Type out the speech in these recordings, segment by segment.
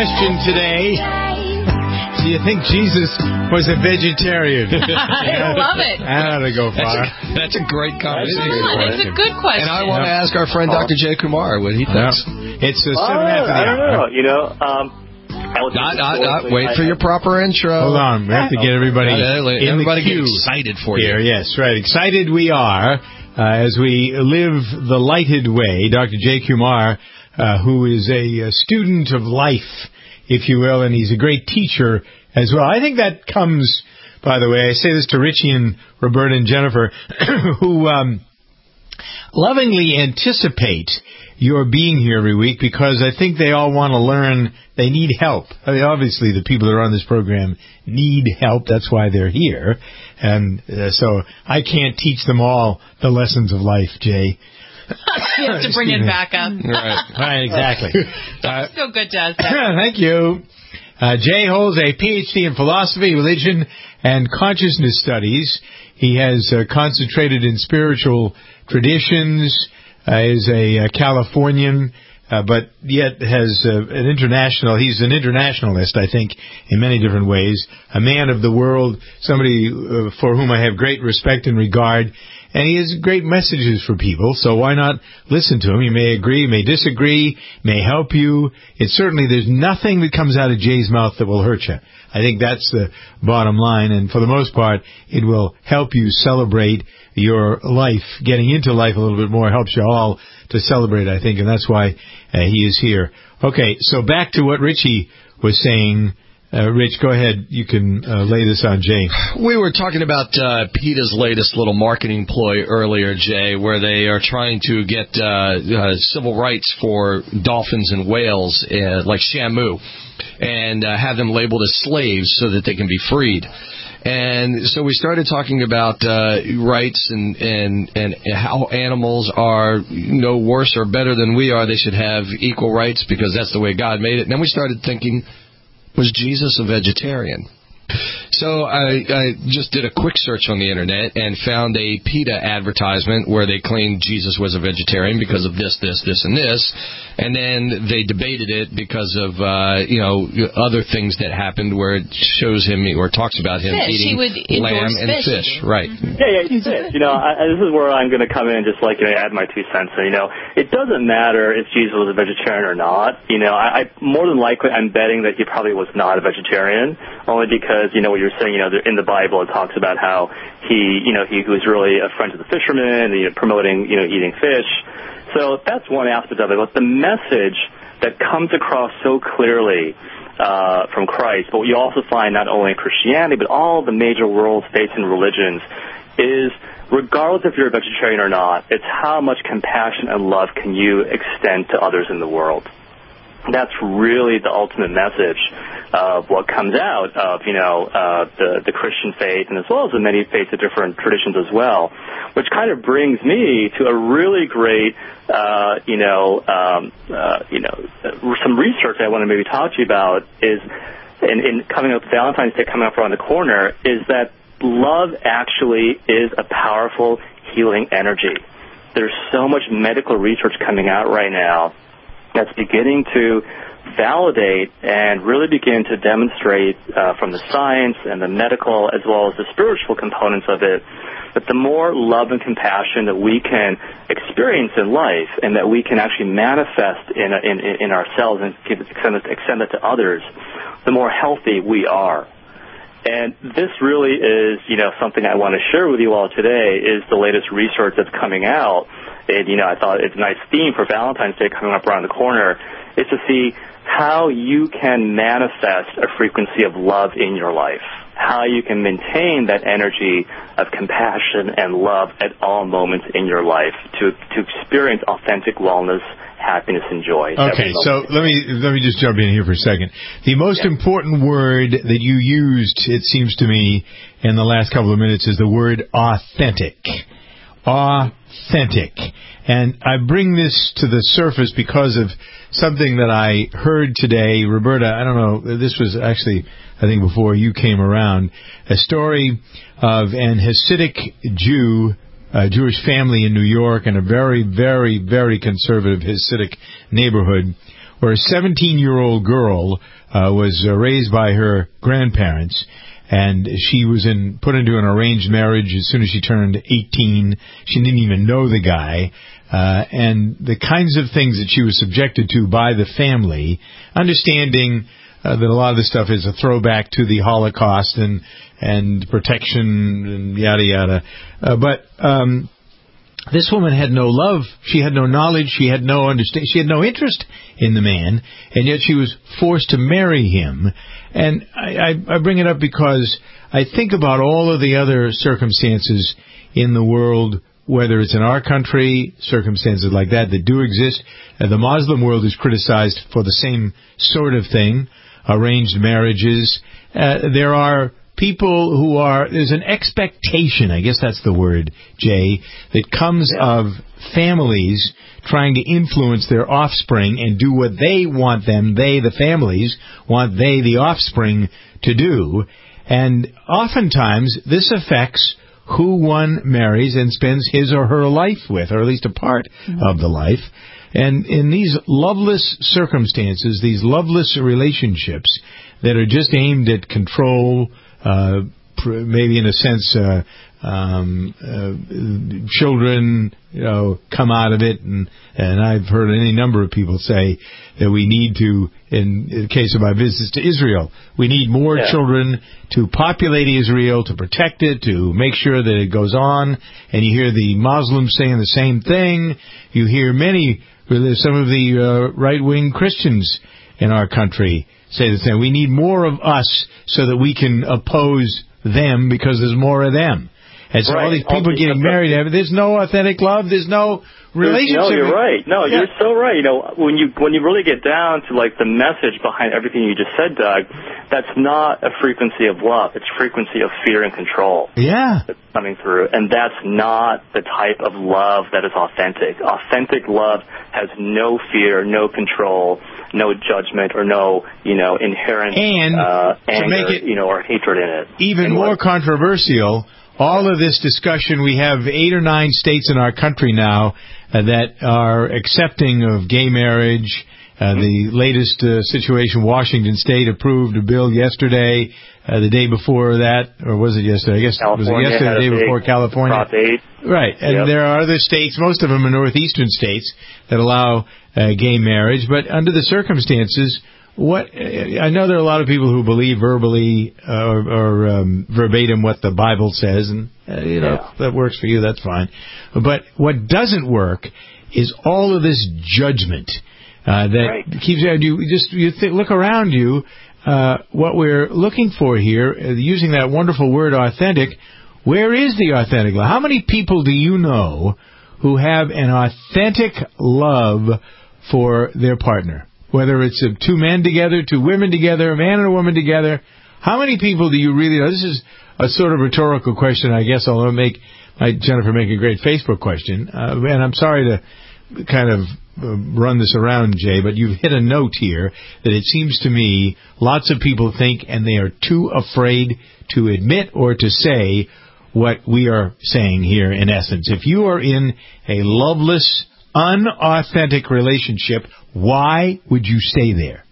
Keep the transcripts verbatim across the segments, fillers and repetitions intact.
question today. Do you think Jesus was a vegetarian? I love it. That ought to go far. That's a, that's a great conversation. It's a good question. And I want to ask our friend Doctor Jay Kumar what he thinks. Yeah. It's a uh, seven after the I don't hour. know. You know, um, not, not, not, wait for your proper intro. Hold on. We have to get everybody yeah, in everybody the queue get excited for here. you. Yes, right. Excited we are uh, as we live the lighted way. Doctor Jay Kumar, uh, who is a, a student of life, if you will, and he's a great teacher as well. I think that comes, by the way, I say this to Richie and Roberta and Jennifer, who um, lovingly anticipate your being here every week because I think they all want to learn. They need help. I mean, obviously, the people that are on this program need help. That's why they're here. And uh, so I can't teach them all the lessons of life, Jay. You have to bring it back up. Right, right, exactly. Uh, so good, Jazz. Thank you. Uh, Jay holds a P H D in philosophy, religion, and consciousness studies. He has uh, concentrated in spiritual traditions, uh, is a uh, Californian, uh, but yet has uh, an international, he's an internationalist, I think, in many different ways. A man of the world, somebody uh, for whom I have great respect and regard. And he has great messages for people, so why not listen to him? You may agree, may disagree, may help you. It's certainly, there's nothing that comes out of Jay's mouth that will hurt you. I think that's the bottom line, and for the most part, it will help you celebrate your life. Getting into life a little bit more helps you all to celebrate, I think, and that's why uh, he is here. Okay, so back to what Richie was saying. Uh, Rich, go ahead. You can uh, lay this on Jay. We were talking about uh, PETA's latest little marketing ploy earlier, Jay, where they are trying to get uh, uh, civil rights for dolphins and whales uh, like Shamu and uh, have them labeled as slaves so that they can be freed. And so we started talking about uh, rights and, and, and how animals are no worse or better than we are. They should have equal rights because that's the way God made it. And then we started thinking, was Jesus a vegetarian? So I, I just did a quick search on the Internet and found a PETA advertisement where they claimed Jesus was a vegetarian because of this, this, this, and this. And then they debated it because of, uh, you know, other things that happened where it shows him or talks about him fish. eating he would lamb and fish. fish. Right. Yeah, yeah, he's fish. You know, I, this is where I'm going to come in and just, like, you know, add my two cents. So, you know, it doesn't matter if Jesus was a vegetarian or not. You know, I, I more than likely, I'm betting that he probably was not a vegetarian, only because, you know, what you're saying, you know, in the Bible it talks about how he, you know, he was really a friend of the fishermen, you know, promoting, you know, eating fish. So that's one aspect of it. But the message that comes across so clearly uh, from Christ, but we also find not only in Christianity, but all the major world-facing religions, is regardless if you're a vegetarian or not, it's how much compassion and love can you extend to others in the world. That's really the ultimate message of what comes out of, you know, uh, the, the Christian faith, and as well as the many faiths of different traditions as well, which kind of brings me to a really great, uh, you know, um, uh, you know, some research I want to maybe talk to you about is, in, in coming up, Valentine's Day coming up around the corner, is that love actually is a powerful healing energy. There's so much medical research coming out right now that's beginning to validate and really begin to demonstrate uh, from the science and the medical as well as the spiritual components of it, that the more love and compassion that we can experience in life and that we can actually manifest in in, in ourselves and give, extend, it, extend it to others, the more healthy we are. And this really is, you know, something I want to share with you all today is the latest research that's coming out. And, you know, I thought it's a nice theme for Valentine's Day coming up around the corner, is to see how you can manifest a frequency of love in your life, how you can maintain that energy of compassion and love at all moments in your life to to experience authentic wellness, happiness, and joy. Okay, so let me let me just jump in here for a second. The most yeah. important word that you used, it seems to me, in the last couple of minutes is the word authentic. Authentic. And I bring this to the surface because of something that I heard today. Roberta, I don't know, this was actually, I think, before you came around, a story of an Hasidic Jew, a Jewish family in New York, in a very, very, very conservative Hasidic neighborhood, where a seventeen-year-old girl uh, was uh, raised by her grandparents, and she was in put into an arranged marriage as soon as she turned eighteen. She didn't even know the guy. Uh, and the kinds of things that she was subjected to by the family, understanding uh, that a lot of this stuff is a throwback to the Holocaust and and protection and yada yada. Uh, but um, this woman had no love. She had no knowledge. She had no understand. She had no interest in the man, and yet she was forced to marry him. And I, I, I bring it up because I think about all of the other circumstances in the world, whether it's in our country, circumstances like that that do exist. Uh, the Muslim world is criticized for the same sort of thing, arranged marriages. Uh, there are people who are, there's an expectation, I guess that's the word, Jay, that comes yeah. of families trying to influence their offspring and do what they want them, they, the families, want they, the offspring, to do. And oftentimes this affects who one marries and spends his or her life with, or at least a part mm-hmm. of the life. And in these loveless circumstances, these loveless relationships that are just aimed at control, uh, maybe in a sense, uh, um, uh, children, you know, come out of it, and and I've heard any number of people say that we need to, in, in the case of my visits to Israel, we need more yeah. children to populate Israel, to protect it, to make sure that it goes on. And you hear the Muslims saying the same thing. You hear many, some of the uh, right-wing Christians in our country say the same. We need more of us so that we can oppose them because there's more of them. And so right. all these people getting married, there's no authentic love, there's no relationship. No, you're right. No, yeah. you're so right. You know, when you when you really get down to like the message behind everything you just said, Doug, that's not a frequency of love. It's frequency of fear and control. Yeah. That's coming through. And that's not the type of love that is authentic. Authentic love has no fear, no control, no judgment, or no, you know, inherent and uh, anger, to make it you know, or hatred in it. Even and more what, controversial, all of this discussion, we have eight or nine states in our country now uh, that are accepting of gay marriage. Uh, the latest uh, situation, Washington State approved a bill yesterday. Uh, the day before that, or was it yesterday? I guess California was it yesterday, the day before California? Prop eight. Right, and yep. there are other states, most of them are northeastern states, that allow uh, gay marriage. But under the circumstances, what I know there are a lot of people who believe verbally uh, or, or um, verbatim what the Bible says, and uh, you know yeah. if that works for you, that's fine. But what doesn't work is all of this judgment uh, that right. keeps you. Just you th- look around you. Uh, what we're looking for here, uh, using that wonderful word authentic, where is the authentic love? How many people do you know who have an authentic love for their partner? Whether it's uh, two men together, two women together, a man and a woman together, how many people do you really know? This is a sort of rhetorical question, I guess, although it make like Jennifer make a great Facebook question. Uh, and I'm sorry to kind of uh, run this around, Jay, but you've hit a note here that it seems to me lots of people think, and they are too afraid to admit or to say what we are saying here in essence. If you are in a loveless, unauthentic relationship, why would you stay there?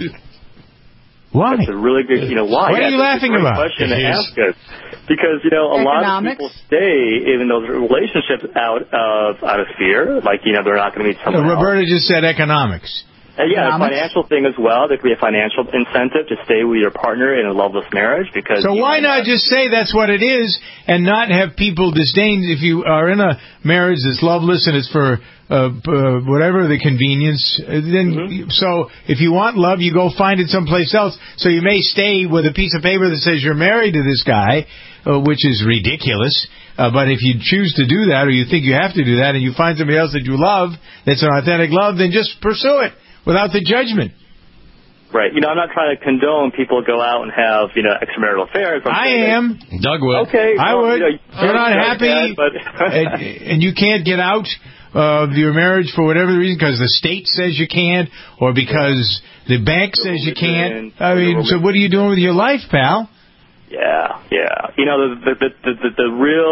Why? That's a really good, you know, why? What are yeah, you laughing a great about? question to ask us. Because, you know, a lot of people stay in those relationships out of out of fear, like, you know, they're not going to meet someone no, Roberta else. just said economics. Uh, yeah, a financial thing as well. There could be a financial incentive to stay with your partner in a loveless marriage. Because so why not just say that's what it is and not have people disdain if you are in a marriage that's loveless and it's for uh, uh, whatever the convenience. Then mm-hmm. So if you want love, you go find it someplace else. So you may stay with a piece of paper that says you're married to this guy, uh, which is ridiculous. Uh, but if you choose to do that, or you think you have to do that, and you find somebody else that you love that's an authentic love, then just pursue it without the judgment. Right. You know, I'm not trying to condone people go out and have, you know, extramarital affairs. I'm I am. That, Doug would. Okay. I well, would. You know, if you're not happy, that, but and, and you can't get out of your marriage for whatever reason, because the state says you can't, or because the bank the says you can't. I mean, so what are you doing with your life, pal? Yeah, yeah. You know, the the the, the, the real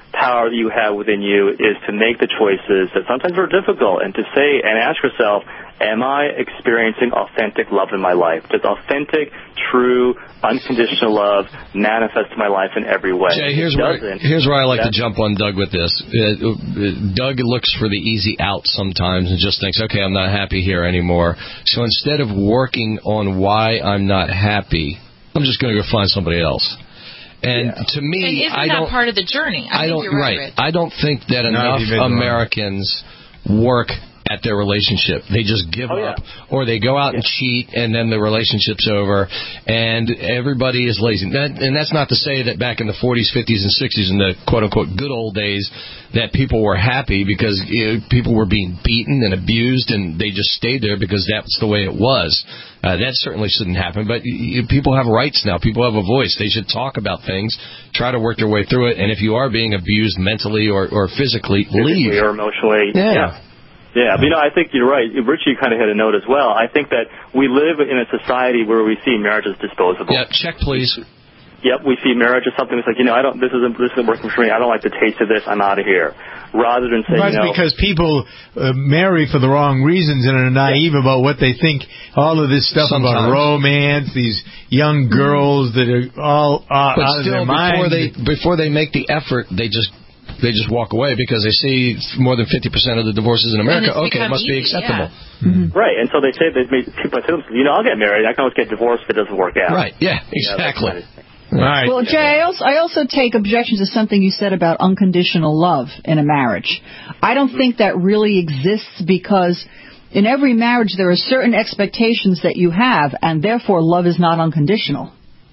power that you have within you is to make the choices that sometimes are difficult and to say and ask yourself, am I experiencing authentic love in my life? Does authentic, true, unconditional love manifest in my life in every way? Jay, here's where, here's where I like to jump on Doug with this. Uh, Doug looks for the easy out sometimes and just thinks, okay, I'm not happy here anymore. So instead of working on why I'm not happy, I'm just going to go find somebody else. And yeah. to me, and isn't I don't. that part of the journey? I, I think don't. You're right. right. I don't think that enough Americans work at their relationship. They just give oh, yeah. up, or they go out yeah. and cheat, and then the relationship's over, and everybody is lazy. That, and that's not to say that back in the forties, fifties, and sixties, in the quote-unquote good old days, that people were happy because you know, people were being beaten and abused, and they just stayed there because that's the way it was. Uh, that certainly shouldn't happen, but you, people have rights now. People have a voice. They should talk about things, try to work their way through it, and if you are being abused mentally or, or physically, physically leave. or emotionally. Yeah. yeah. Yeah, but you know, I think you're right. Richie kind of hit a note as well. I think that we live in a society where we see marriage as disposable. Yeah, check please. Yep, we see marriage as something that's like, you know, I don't. This isn't this isn't working for me. I don't like the taste of this. I'm out of here. Rather than say, right, you know, because people uh, marry for the wrong reasons and are naive yeah. about what they think. All of this stuff Sometimes. about romance, these young girls that are all uh, but out still, of their mind. Before they before they make the effort, they just. They just walk away because they see more than fifty percent of the divorces in America. Okay, it must easy, be acceptable. Yeah. Mm-hmm. Right, and so they say that people say, you know, I'll get married. I can always get divorced if it doesn't work out. Right, yeah, exactly. You know, All right. Well, Jay, I also, I also take objection to something you said about unconditional love in a marriage. I don't think that really exists because in every marriage there are certain expectations that you have, and therefore love is not unconditional.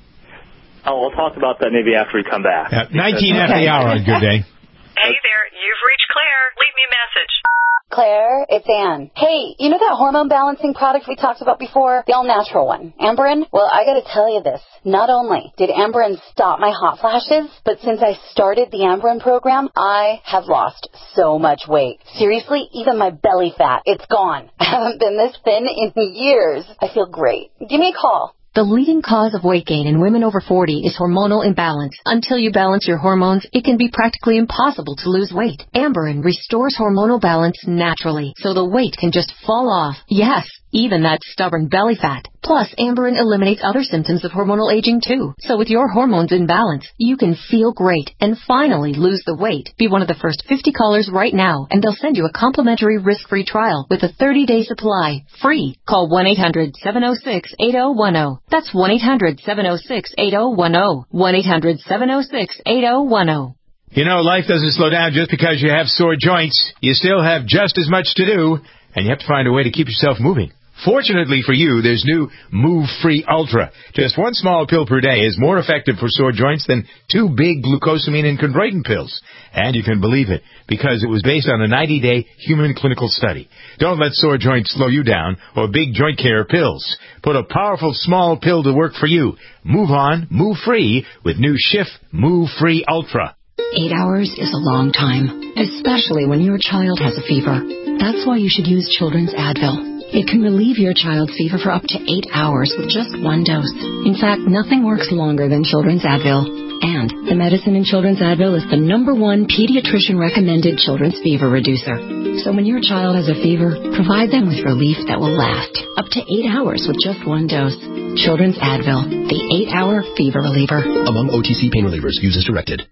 Oh, we'll talk about that maybe after we come back. Yeah, nineteen okay. after the hour on Good Day. Hey there, you've reached Claire. Leave me a message. Claire, it's Ann. Hey, you know that hormone balancing product we talked about before? The all-natural one, Amberen? Well, I gotta tell you this. Not only did Amberen stop my hot flashes, but since I started the Amberen program, I have lost so much weight. Seriously, even my belly fat, it's gone. I haven't been this thin in years. I feel great. Give me a call. The leading cause of weight gain in women over forty is hormonal imbalance. Until you balance your hormones, it can be practically impossible to lose weight. Amberen restores hormonal balance naturally, so the weight can just fall off. Yes, even that stubborn belly fat. Plus, Amberen eliminates other symptoms of hormonal aging too. So with your hormones in balance, you can feel great and finally lose the weight. Be one of the first fifty callers right now, and they'll send you a complimentary risk-free trial with a thirty-day supply. Free. Call one eight hundred seven oh six eight oh one oh. That's one eight hundred seven oh six eight oh one oh. one eight hundred seven oh six eight oh one oh. You know, life doesn't slow down just because you have sore joints. You still have just as much to do, and you have to find a way to keep yourself moving. Fortunately for you, there's new Move Free Ultra. Just one small pill per day is more effective for sore joints than two big glucosamine and chondroitin pills. And you can believe it, because it was based on a ninety-day human clinical study. Don't let sore joints slow you down or big joint care pills. Put a powerful small pill to work for you. Move on, move free with new Schiff Move Free Ultra. Eight hours is a long time, especially when your child has a fever. That's why you should use Children's Advil. It can relieve your child's fever for up to eight hours with just one dose. In fact, nothing works longer than Children's Advil. And the medicine in Children's Advil is the number one pediatrician-recommended children's fever reducer. So when your child has a fever, provide them with relief that will last up to eight hours with just one dose. Children's Advil, the eight-hour fever reliever. Among O T C pain relievers, use as directed.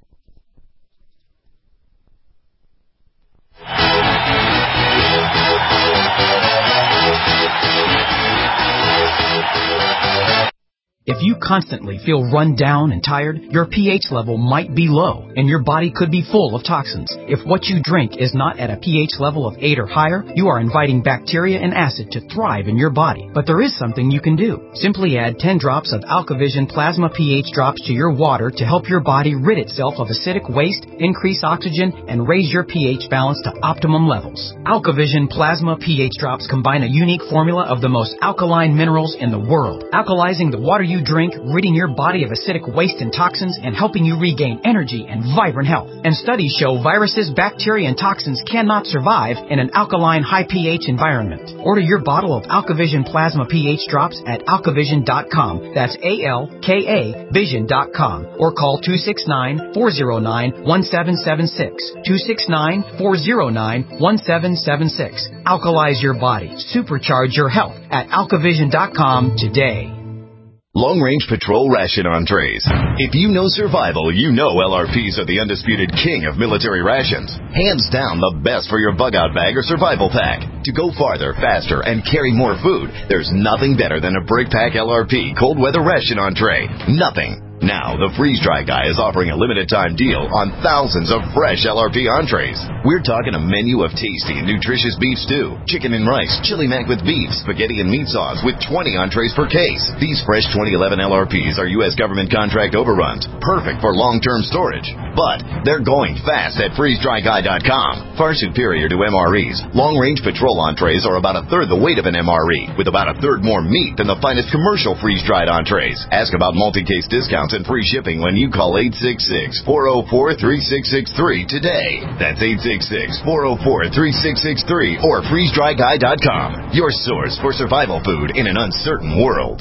If you constantly feel run down and tired, your pH level might be low, and your body could be full of toxins. If what you drink is not at a pH level of eight or higher, you are inviting bacteria and acid to thrive in your body. But there is something you can do. Simply add ten drops of AlkaVision Plasma pH drops to your water to help your body rid itself of acidic waste, increase oxygen, and raise your pH balance to optimum levels. AlkaVision Plasma pH drops combine a unique formula of the most alkaline minerals in the world, alkalizing the water you you drink, ridding your body of acidic waste and toxins, and helping you regain energy and vibrant health. And studies show viruses, bacteria, and toxins cannot survive in an alkaline, high pH environment. Order your bottle of AlkaVision Plasma pH drops at alkavision dot com. That's A L K A vision dot com. Or call two six nine, four zero nine, one seven seven six. two six nine, four zero nine, one seven seven six. Alkalize your body. Supercharge your health at alkavision dot com today. Long Range Patrol Ration Entrees. If you know survival, you know L R Ps are the undisputed king of military rations. Hands down the best for your bug-out bag or survival pack. To go farther, faster, and carry more food, there's nothing better than a BrickPack L R P cold weather ration entree. Nothing. Now, the Freeze Dry Guy is offering a limited-time deal on thousands of fresh L R P entrees. We're talking a menu of tasty and nutritious beef stew, chicken and rice, chili mac with beef, spaghetti and meat sauce with twenty entrees per case. These fresh twenty eleven L R Ps are U S government contract overruns, perfect for long-term storage. But they're going fast at freeze dry guy dot com. Far superior to M R Es, long-range patrol entrees are about a third the weight of an M R E, with about a third more meat than the finest commercial freeze-dried entrees. Ask about multi-case discounts and free shipping when you call eight six six, four oh four, three six six three today. That's eight six six, four oh four, three six six three or freeze dry guy dot com. Your source for survival food in an uncertain world.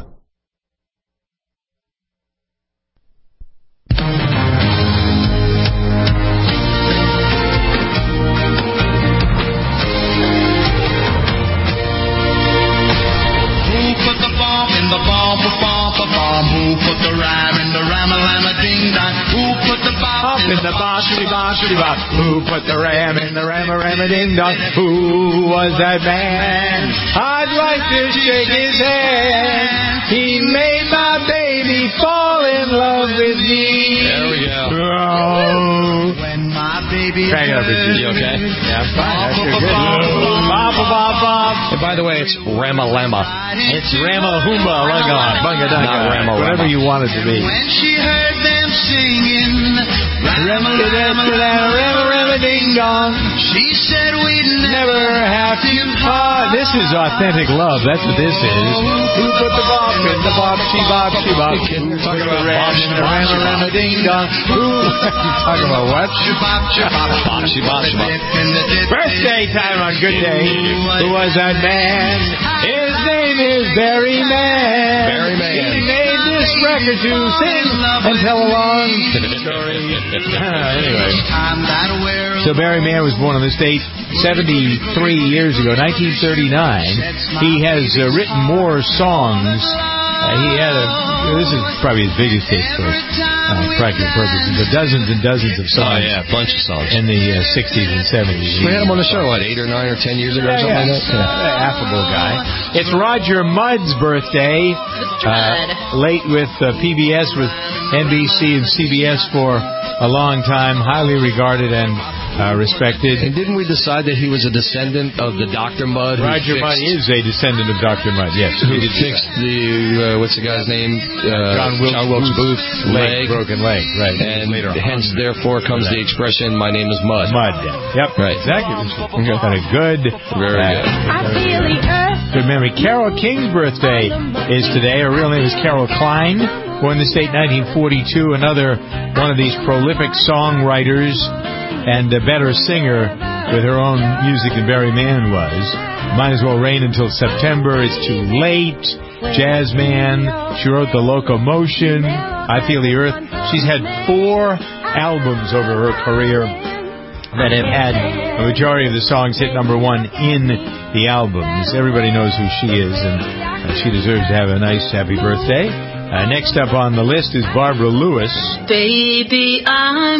Who put the rhyme in the ram-a-lam-a-ding-dong? Who put the bop in the bop-shitty-bop-shitty-bop? Who put the ram in the ram-a-ram-a-ding-dong? Who was that man? I'd like to shake his hand. He made my baby fall in love with me. There we go. Oh, when my baby Craig up, Richard. You okay? Yeah, I'm fine. That's good. And by the way, it's Ramalama. It's Rama-Humba, Lunga, Bunga Dunga, Not Rama, whatever Rama. you want it to be. When she heard them singing, Ram-a-lam-a-lam-a-ding-dong, she said we'd never have to part. This is authentic love. That's what this is. Who put the bop in the bop, she bop, she bop? Who Talk put about the ram bop, in the bop, ram, ram, a ding dong? Who? You talking about what? Bop, she bop, she bop. Birthday time on Good Day. Who was that man? His name is Barry Mann. Barry Mann. He made this record to sing and tell along story. Anyway. So Barry Mann was born on this date seventy-three years ago, nineteen thirty-nine. He has uh, written more songs. Uh, he had a, this is probably his biggest hit for uh, practical purposes, but dozens and dozens of songs. Oh, yeah, a bunch of songs. In the uh, sixties and seventies. We had him on the show, what, eight or nine or ten years ago or Yeah, something yeah. like that? Yeah. Uh, affable guy. It's Roger Mudd's birthday. Uh, late with uh, P B S, with N B C and C B S for a long time. Highly regarded and uh, respected. And didn't we decide that he was a descendant of the Doctor Mudd? who Roger fixed- Mudd is a descendant of Doctor Mudd, yes. Who fixed the, uh, what's the guy's name? Uh, John Wilkes, John Wilkes Booth. leg, broken leg, right. And later hence, on. therefore, comes the expression, my name is Mudd. Mudd, yep. Right. Exactly. Okay. Kind of good. Very uh, good. I feel the earth. Good memory. Carole King's birthday is today. Her real name is Carol Klein. Born in the state nineteen forty-two. Another one of these prolific songwriters and a better singer with her own music than Barry Mann was. Might as well rain until September. It's too late. Jazz Man. She wrote The Locomotion. I Feel the Earth. She's had four albums over her career that have had a majority of the songs hit number one in the albums. Everybody knows who she is, and uh, she deserves to have a nice, happy birthday. Uh, next up on the list is Barbara Lewis. Baby, I'm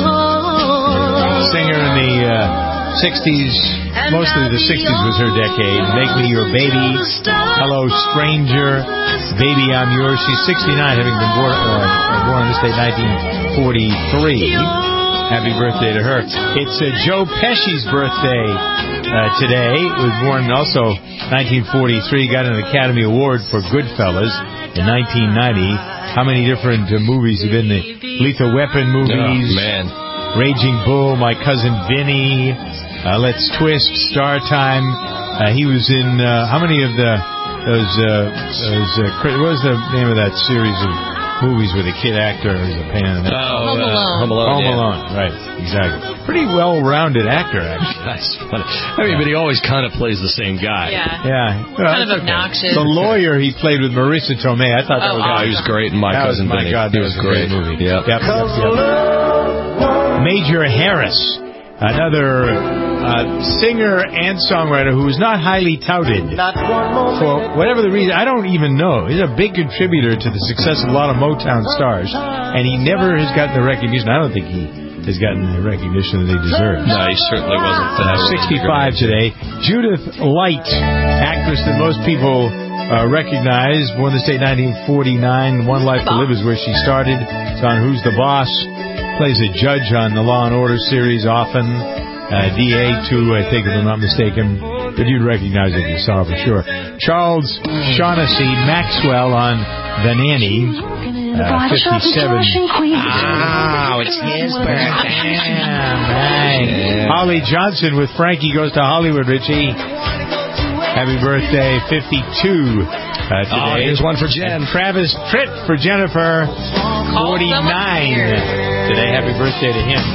yours. Singer in the uh, sixties. Mostly the sixties was her decade. Make Me Your Baby. Hello, Stranger. Baby, I'm Yours. She's sixty-nine, having been born, uh, born on this date, nineteen forty-three. Happy birthday to her. It's uh, Joe Pesci's birthday uh, today. He was born also nineteen forty-three. Got an Academy Award for Goodfellas in nineteen ninety. How many different uh, movies have been the Lethal Weapon movies? Oh, man. Raging Bull, My Cousin Vinny, uh, Let's Twist, Star Time. Uh, he was in uh, how many of the those, uh, those, uh, what was the name of that series of movies with a kid actor who's a pain in the neck? Oh, Home uh, Alone. Home Alone. Home yeah. Alone, right, exactly. Pretty well-rounded actor, actually. That's funny. I mean, but he always kind of plays the same guy. Yeah. Yeah. Well, Kind of that's okay. obnoxious. The lawyer he played with Marissa Tomei, I thought that Oh, was Oh, he was great in My That was, Cousin my Vinny. God, he that was was a great. great movie. Yep. Yep, yep, yep. Major Harris, another uh, singer and songwriter who is not highly touted for whatever the reason. I don't even know. He's a big contributor to the success of a lot of Motown stars, and he never has gotten the recognition. I don't think he has gotten the recognition that he deserves. No, he certainly wasn't. Uh, sixty-five today. Judith Light, actress that most people uh, recognize, born this day nineteen forty-nine. One Life to Live is where she started. It's on Who's the Boss. Plays a judge on the Law and Order series often. Uh, D A too, I think, if I'm not mistaken. But you'd recognize it if you saw it for sure. Charles Shaughnessy Maxwell on The Nanny. Uh, fifty-seven. Oh, it's his birthday. Right. Holly Johnson with Frankie Goes to Hollywood, Richie. Happy birthday, fifty-two uh, today. Oh, here's one for Jen. And Travis Tritt for Jennifer, forty-nine today. Happy birthday to him.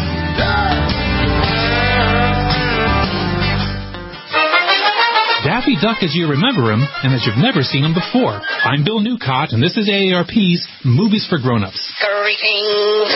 Daffy Duck as you remember him, and as you've never seen him before. I'm Bill Newcott, and this is A A R P's Movies for Grown-Ups. Greetings.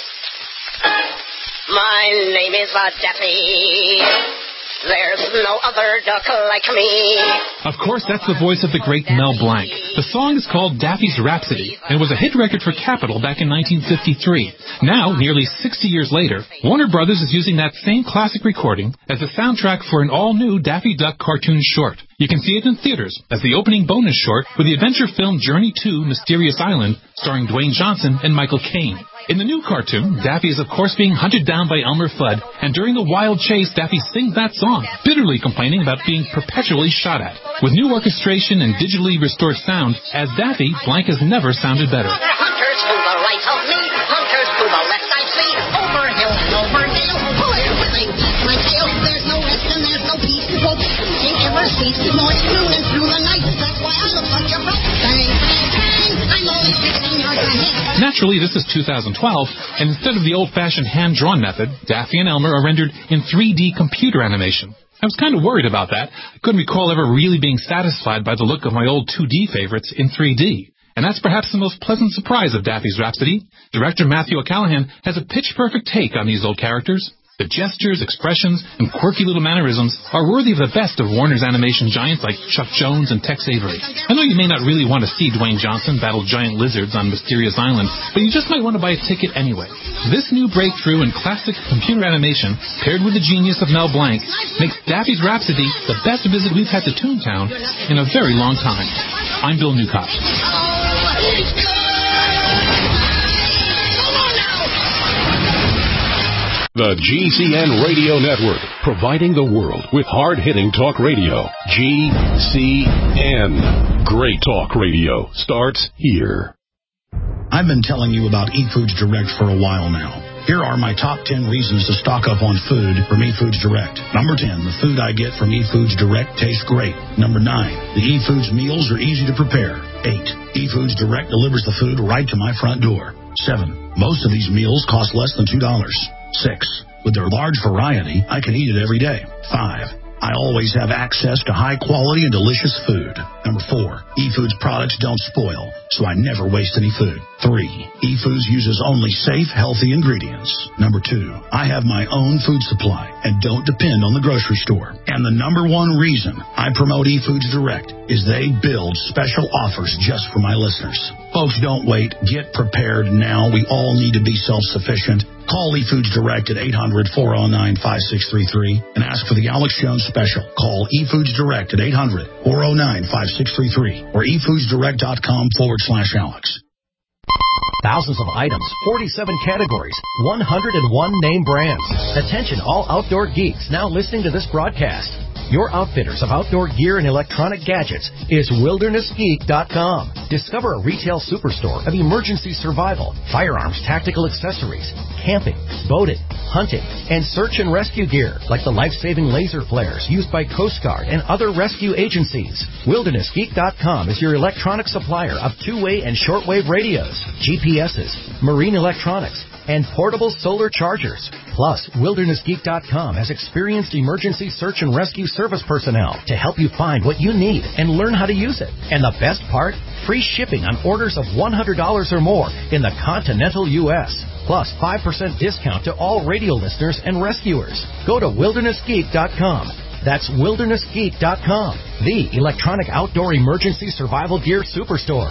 My name is uh, Daffy. There's no other duck like me. Of course, that's the voice of the great Mel Blanc. The song is called Daffy's Rhapsody, and was a hit record for Capitol back in nineteen fifty-three. Now, nearly sixty years later, Warner Brothers is using that same classic recording as the soundtrack for an all-new Daffy Duck cartoon short. You can see it in theaters as the opening bonus short with the adventure film Journey to Mysterious Island, starring Dwayne Johnson and Michael Caine. In the new cartoon, Daffy is of course being hunted down by Elmer Fudd, and during the wild chase, Daffy sings that song, bitterly complaining about being perpetually shot at. With new orchestration and digitally restored sound, as Daffy, Blanc has never sounded better. Hunters to the right of me, hunters to the left I see, over hill and over dale, pull everything past my tail. There's no rest and there's no peace, no shooting ever ceases, noise through and through the night. That's why I look like a rat. Bang, bang, bang, I'm only fifteen yards ahead. Naturally, this is two thousand twelve, and instead of the old-fashioned hand-drawn method, Daffy and Elmer are rendered in three D computer animation. I was kind of worried about that. I couldn't recall ever really being satisfied by the look of my old two D favorites in three D. And that's perhaps the most pleasant surprise of Daffy's Rhapsody. Director Matthew O'Callaghan has a pitch-perfect take on these old characters. The gestures, expressions, and quirky little mannerisms are worthy of the best of Warner's animation giants like Chuck Jones and Tex Avery. I know you may not really want to see Dwayne Johnson battle giant lizards on Mysterious Island, but you just might want to buy a ticket anyway. This new breakthrough in classic computer animation, paired with the genius of Mel Blanc, makes Daffy's Rhapsody the best visit we've had to Toontown in a very long time. I'm Bill Newcott. The G C N Radio Network, providing the world with hard-hitting talk radio. G C N. Great talk radio starts here. I've been telling you about eFoods Direct for a while now. Here are my top ten reasons to stock up on food from eFoods Direct. Number ten, the food I get from eFoods Direct tastes great. Number nine, the eFoods meals are easy to prepare. Eight, eFoods Direct delivers the food right to my front door. Seven, most of these meals cost less than two dollars. Six, with their large variety, I can eat it every day. Five, I always have access to high quality and delicious food. Number four, eFoods products don't spoil, so I never waste any food. Three, eFoods uses only safe, healthy ingredients. Number two, I have my own food supply and don't depend on the grocery store. And the number one reason I promote eFoods Direct is they build special offers just for my listeners. Folks, don't wait. Get prepared now. We all need to be self-sufficient. Call eFoods Direct at eight hundred, four oh nine, five six three three and ask for the Alex Jones special. Call eFoods Direct at eight hundred, four oh nine, five six three three or efoodsdirect.com forward slash Alex. Thousands of items, forty-seven categories, one hundred one name brands. Attention all outdoor geeks now listening to this broadcast. Your outfitters of outdoor gear and electronic gadgets is wilderness geek dot com. Discover a retail superstore of emergency survival, firearms, tactical accessories, camping, boating, hunting, and search and rescue gear like the life-saving laser flares used by Coast Guard and other rescue agencies. wilderness geek dot com is your electronic supplier of two-way and shortwave radios, G P S's, marine electronics, and portable solar chargers. Plus, wilderness geek dot com has experienced emergency search and rescue service personnel to help you find what you need and learn how to use it. And the best part? Free shipping on orders of one hundred dollars or more in the continental U S Plus, five percent discount to all radio listeners and rescuers. Go to wilderness geek dot com. That's wilderness geek dot com, the electronic outdoor emergency survival gear superstore.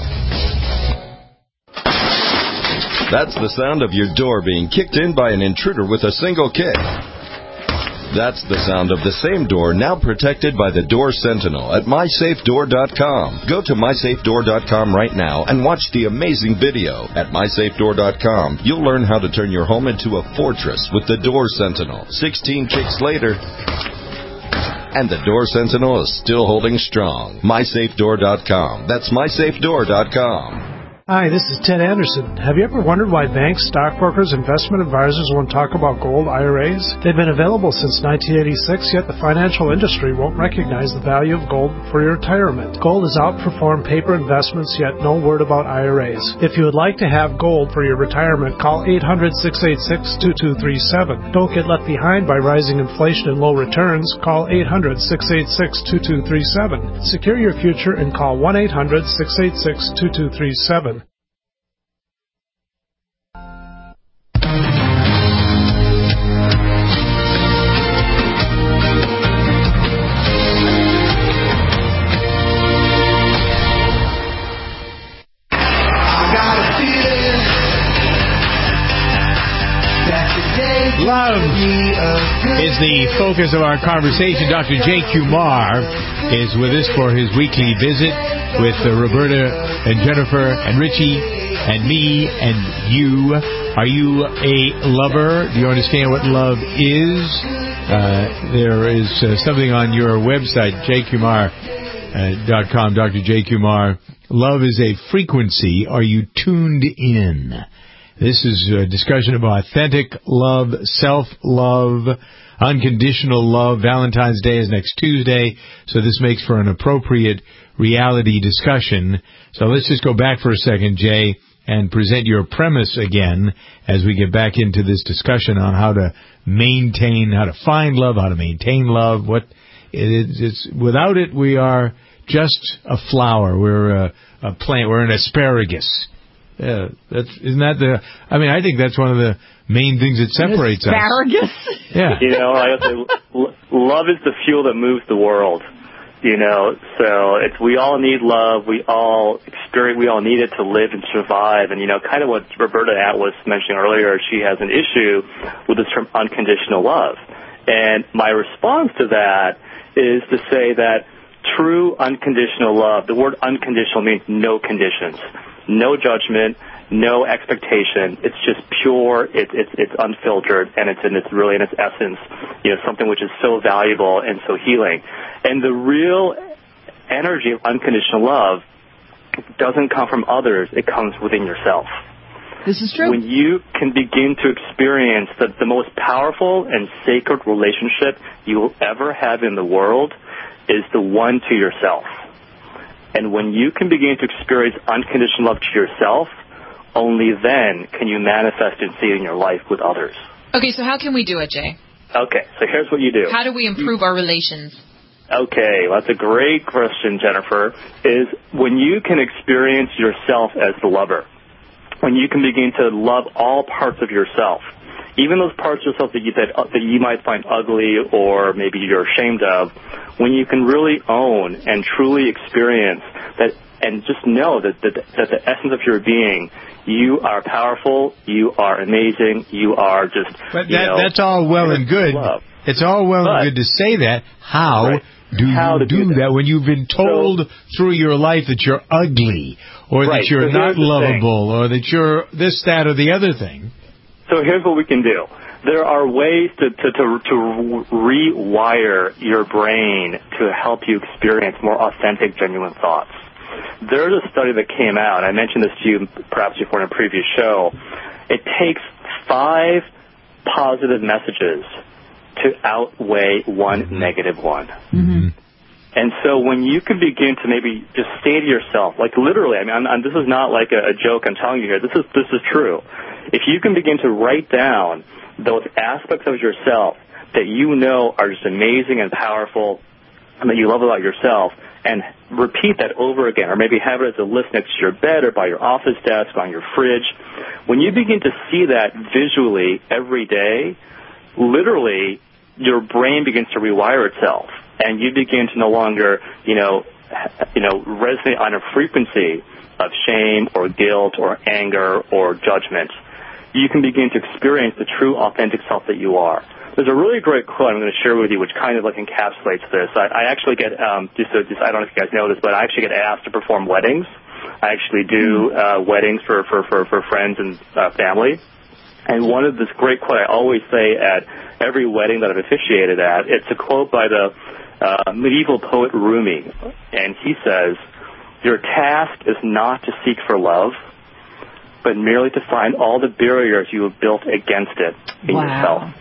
That's the sound of your door being kicked in by an intruder with a single kick. That's the sound of the same door now protected by the Door Sentinel at my safe door dot com. Go to my safe door dot com right now and watch the amazing video. At my safe door dot com, you'll learn how to turn your home into a fortress with the Door Sentinel. sixteen kicks later, and the Door Sentinel is still holding strong. my safe door dot com. That's my safe door dot com. Hi, this is Ted Anderson. Have you ever wondered why banks, stockbrokers, investment advisors won't talk about gold I R As? They've been available since nineteen eighty-six, yet the financial industry won't recognize the value of gold for your retirement. Gold has outperformed paper investments, yet no word about I R As. If you would like to have gold for your retirement, call eight hundred, six eight six, two two three seven. Don't get left behind by rising inflation and low returns. Call eight hundred, six eight six, two two three seven. Secure your future and call one eight hundred, six eight six, two two three seven. Love is the focus of our conversation. Doctor Jay Kumar is with us for his weekly visit with uh, Roberta and Jennifer and Richie and me and you. Are you a lover? Do you understand what love is? Uh, there is uh, something on your website, jay kumar dot com, Doctor Jay Kumar. Love is a frequency. Are you tuned in? This is a discussion of authentic love, self-love, unconditional love. Valentine's Day is next Tuesday, so this makes for an appropriate reality discussion. So let's just go back for a second, Jay, and present your premise again as we get back into this discussion on how to maintain, how to find love, how to maintain love. What it is, it's, without it, we are just a flower. We're a, a plant. We're an asparagus. Yeah, that's isn't that the? I mean, I think that's one of the main things that separates us. Asparagus. Yeah. You know, I say, love is the fuel that moves the world. You know, so it's we all need love. We all experience. We all need it to live and survive. And you know, kind of what Roberta Att was mentioning earlier, she has an issue with this term unconditional love. And my response to that is to say that true unconditional love. The word unconditional means no conditions. No judgment, no expectation. It's just pure. It, it's it's unfiltered, and it's in its really in its essence, you know, something which is so valuable and so healing. And the real energy of unconditional love doesn't come from others. It comes within yourself. This is true. When you can begin to experience the, the most powerful and sacred relationship you will ever have in the world is the one to yourself. And when you can begin to experience unconditional love to yourself, only then can you manifest and see it in your life with others. Okay, so how can we do it, Jay? Okay, so here's what you do. How do we improve our relations? Okay, well, that's a great question, Jennifer, is when you can experience yourself as the lover, when you can begin to love all parts of yourself, even those parts of yourself that you, that, that you might find ugly or maybe you're ashamed of, when you can really own and truly experience that and just know that, that, that the essence of your being, you are powerful, you are amazing, you are just, But you that, know, that's all well and good. love. It's all well But, and good to say that. How right. do How you to do, do that? that when you've been told So, through your life that you're ugly or Right, that you're so not here's the lovable or that you're this, that, or the other thing? So here's what we can do. there are ways to, to, to, to rewire your brain to help you experience more authentic, genuine thoughts. There's a study that came out, I mentioned this to you perhaps before in a previous show. It takes five positive messages to outweigh one negative one. Mm-hmm. And so when you can begin to maybe just say to yourself, like literally, I mean, I'm, I'm, this is not like a, a joke I'm telling you here. This is this is true. If you can begin to write down those aspects of yourself that you know are just amazing and powerful and that you love about yourself, and repeat that over again, or maybe have it as a list next to your bed or by your office desk, on your fridge. When you begin to see that visually every day, literally your brain begins to rewire itself, and you begin to no longer, you know, you know, resonate on a frequency of shame or guilt or anger or judgment. You can begin to experience the true, authentic self that you are. There's a really great quote I'm going to share with you, which kind of like encapsulates this. I, I actually get, um, just, so, just I don't know if you guys know this, but I actually get asked to perform weddings. I actually do uh, weddings for, for, for, for friends and uh, family. And one of this great quote I always say at every wedding that I've officiated at, it's a quote by the uh, medieval poet Rumi. And he says, "Your task is not to seek for love, but merely to find all the barriers you have built against it in wow. yourself."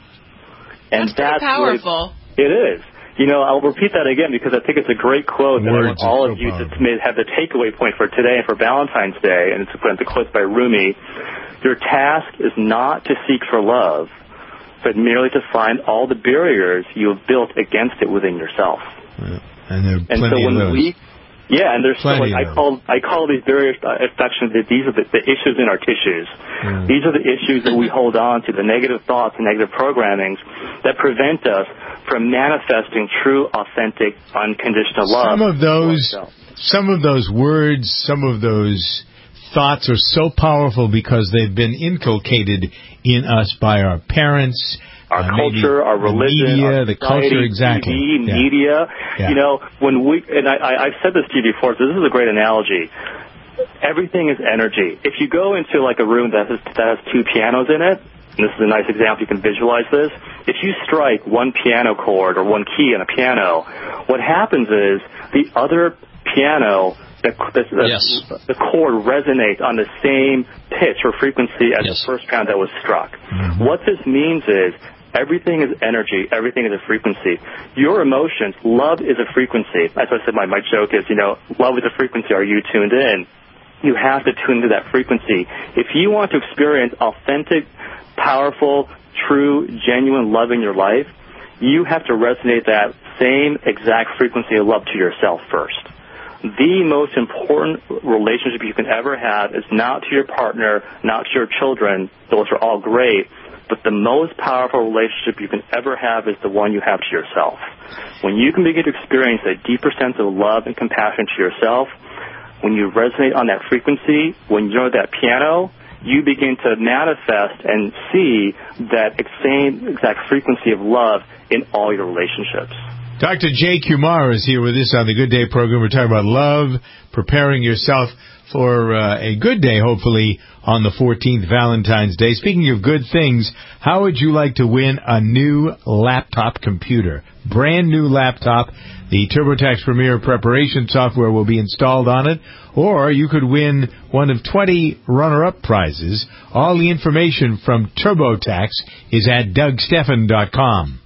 And that's, that's Really, powerful. it is. You know, I'll repeat that again because I think it's a great quote that I want all so of you powerful. to have the takeaway point for today and for Valentine's Day. And it's the quote by Rumi. Your task is not to seek for love, but merely to find all the barriers you have built against it within yourself. Yeah. And there are and plenty so when of those. we Yeah, and there's so like, I call I call these barriers affections that these are the, the issues in our tissues. Mm. These are the issues that we hold on to, the negative thoughts and negative programmings that prevent us from manifesting true, authentic, unconditional love. Some of those, some of those words, some of those thoughts are so powerful because they've been inculcated in us by our parents. Our uh, culture, our religion, media, our the society, culture, exactly. T V, yeah. media. Yeah. You know, when we, and I, I, I've said this to you before, so this is a great analogy. Everything is energy. If you go into like a room that has, that has two pianos in it, and this is a nice example, you can visualize this. If you strike one piano chord or one key in a piano, what happens is the other piano, the, the, yes. the chord resonates on the same pitch or frequency as yes. the first piano that was struck. Mm-hmm. What this means is everything is energy. Everything is a frequency. Your emotions, love is a frequency. As I said, my, my joke is, you know, love is a frequency. Are you tuned in? You have to tune into that frequency. If you want to experience authentic, powerful, true, genuine love in your life, you have to resonate that same exact frequency of love to yourself first. The most important relationship you can ever have is not to your partner, not to your children. Those are all great. But the most powerful relationship you can ever have is the one you have to yourself. When you can begin to experience a deeper sense of love and compassion to yourself, when you resonate on that frequency, when you're at that piano, you begin to manifest and see that same exact frequency of love in all your relationships. Doctor Jay Kumar is here with us on the Good Day program. We're talking about love, preparing yourself for uh, a good day, hopefully, on the fourteenth, Valentine's Day. Speaking of good things, how would you like to win a new laptop computer? Brand new laptop. The TurboTax Premier preparation software will be installed on it. Or you could win one of twenty runner-up prizes. All the information from TurboTax is at Doug Stephan dot com.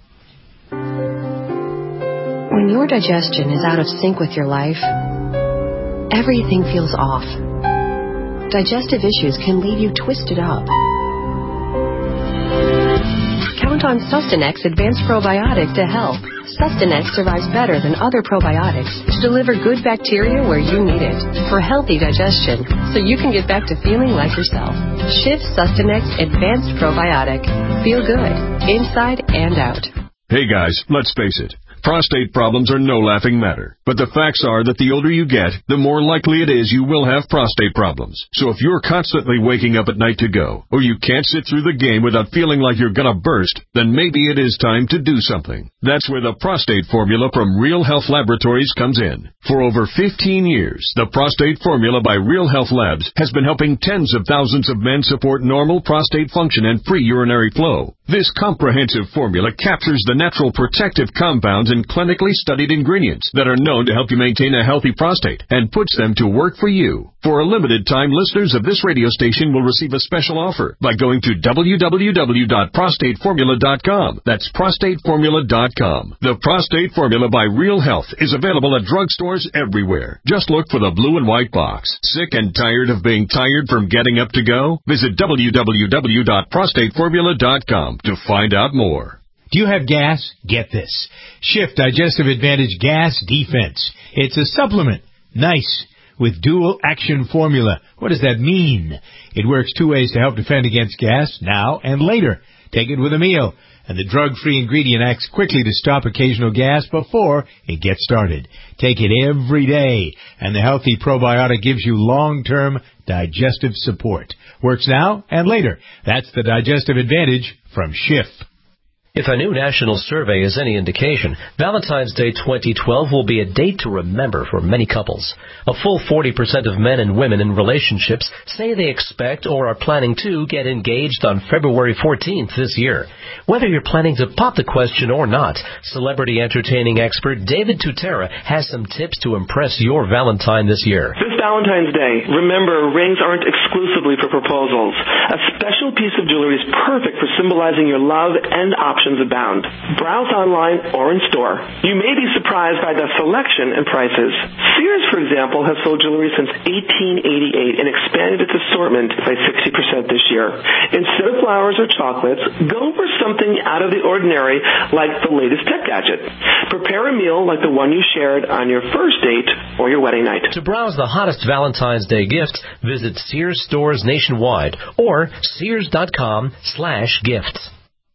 When your digestion is out of sync with your life, everything feels off. Digestive issues can leave you twisted up. Count on Sustanex Advanced Probiotic to help. Sustanex survives better than other probiotics to deliver good bacteria where you need it for healthy digestion, so you can get back to feeling like yourself. Shift Sustanex Advanced Probiotic. Feel good, inside and out. Hey guys, let's face it. Prostate problems are no laughing matter, but the facts are that the older you get, the more likely it is you will have prostate problems. So if you're constantly waking up at night to go, or you can't sit through the game without feeling like you're gonna burst, then maybe it is time to do something. That's where the Prostate Formula from Real Health Laboratories comes in. For over fifteen years, the Prostate Formula by Real Health Labs has been helping tens of thousands of men support normal prostate function and free urinary flow. This comprehensive formula captures the natural protective compounds and clinically studied ingredients that are known to help you maintain a healthy prostate and puts them to work for you. For a limited time, listeners of this radio station will receive a special offer by going to w w w dot prostate formula dot com. That's prostate formula dot com. The Prostate Formula by Real Health is available at drugstores everywhere. Just look for the blue and white box. Sick and tired of being tired from getting up to go? Visit w w w dot prostate formula dot com to find out more. Do you have gas? Get this. Shift Digestive Advantage Gas Defense. It's a supplement. Nice. With dual action formula. What does that mean? It works two ways to help defend against gas, now and later. Take it with a meal, and the drug-free ingredient acts quickly to stop occasional gas before it gets started. Take it every day, and the healthy probiotic gives you long-term digestive support. Works now and later. That's the Digestive Advantage from Schiff. If a new national survey is any indication, Valentine's Day twenty twelve will be a date to remember for many couples. A full forty percent of men and women in relationships say they expect or are planning to get engaged on February fourteenth this year. Whether you're planning to pop the question or not, celebrity entertaining expert David Tutera has some tips to impress your Valentine this year. This Valentine's Day, remember, rings aren't exclusively for proposals. A special piece of jewelry is perfect for symbolizing your love and options abound. Browse online or in store. You may be surprised by the selection and prices. Sears, for example, has sold jewelry since eighteen eighty-eight and expanded its assortment by sixty percent this year. Instead of flowers or chocolates, go for something out of the ordinary like the latest tech gadget. Prepare a meal like the one you shared on your first date or your wedding night. To browse the hottest Valentine's Day gifts, visit Sears stores nationwide or sears.com slash gifts.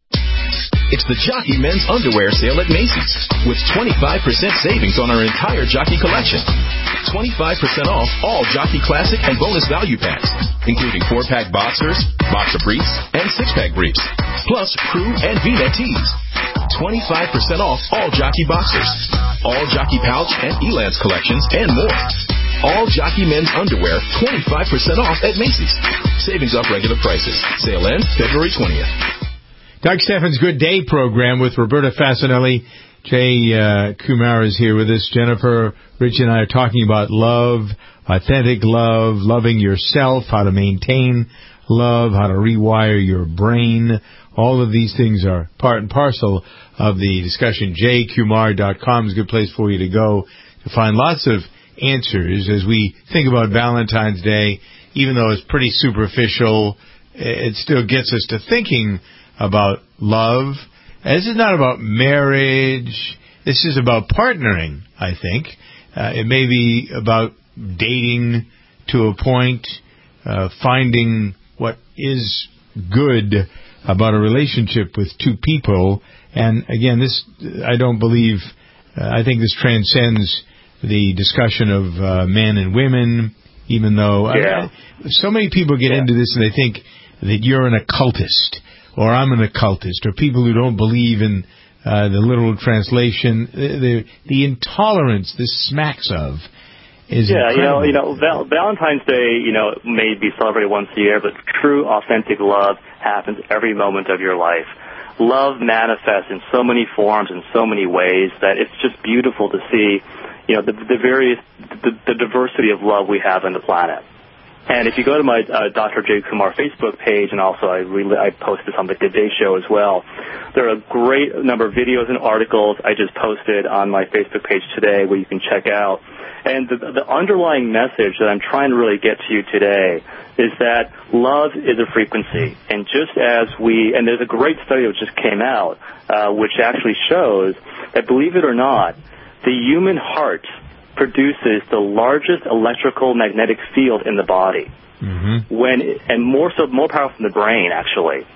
It's the Jockey Men's Underwear Sale at Macy's with twenty-five percent savings on our entire Jockey collection. twenty-five percent off all Jockey Classic and bonus value packs, including four-pack boxers, boxer briefs, and six-pack briefs, plus crew and V-neck tees. twenty-five percent off all Jockey boxers, all Jockey pouch and Elance collections, and more. All Jockey Men's Underwear, twenty-five percent off at Macy's. Savings off regular prices. Sale ends February twentieth. Doug Steffens' Good Day program with Roberta Fasanelli. Jay uh, Kumar is here with us. Jennifer, Rich, and I are talking about love, authentic love, loving yourself, how to maintain love, how to rewire your brain. All of these things are part and parcel of the discussion. jay kumar dot com is a good place for you to go to find lots of answers as we think about Valentine's Day. Even though it's pretty superficial, it still gets us to thinking about love. This is not about marriage. This is about partnering, I think. Uh, it may be about dating to a point, uh, finding what is good about a relationship with two people. And again, this, I don't believe, uh, I think this transcends the discussion of uh, men and women, even though yeah. I, so many people get yeah. into this and they think that you're an occultist, or I'm an occultist, or people who don't believe in uh, the literal translation. The, the, the intolerance this smacks of is yeah, incredible. you know, you know, Val- Valentine's Day, you know, may be celebrated once a year, but true, authentic love happens every moment of your life. Love manifests in so many forms, in so many ways, that it's just beautiful to see, you know, the, the various, the, the diversity of love we have on the planet. And if you go to my uh, Doctor Jay Kumar Facebook page, and also I, re- I post this on the Good Day Show as well, there are a great number of videos and articles I just posted on my Facebook page today where you can check out. And the, the underlying message that I'm trying to really get to you today is that love is a frequency. And just as we, and there's a great study that just came out, uh, which actually shows that, believe it or not, the human heart produces the largest electrical magnetic field in the body, mm-hmm. when and more so more powerful than the brain, actually.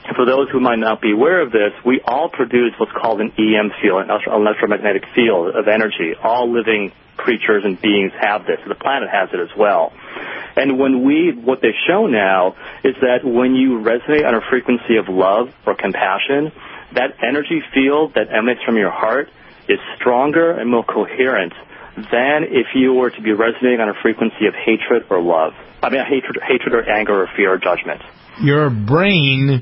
For those who might not be aware of this, we all produce what's called an E M field, an electromagnetic field of energy. All living creatures and beings have this. The planet has it as well. And when we, what they show now is that when you resonate on a frequency of love or compassion, that energy field that emanates from your heart is stronger and more coherent than if you were to be resonating on a frequency of hatred or love. I mean, hatred, hatred or anger or fear or judgment. Your brain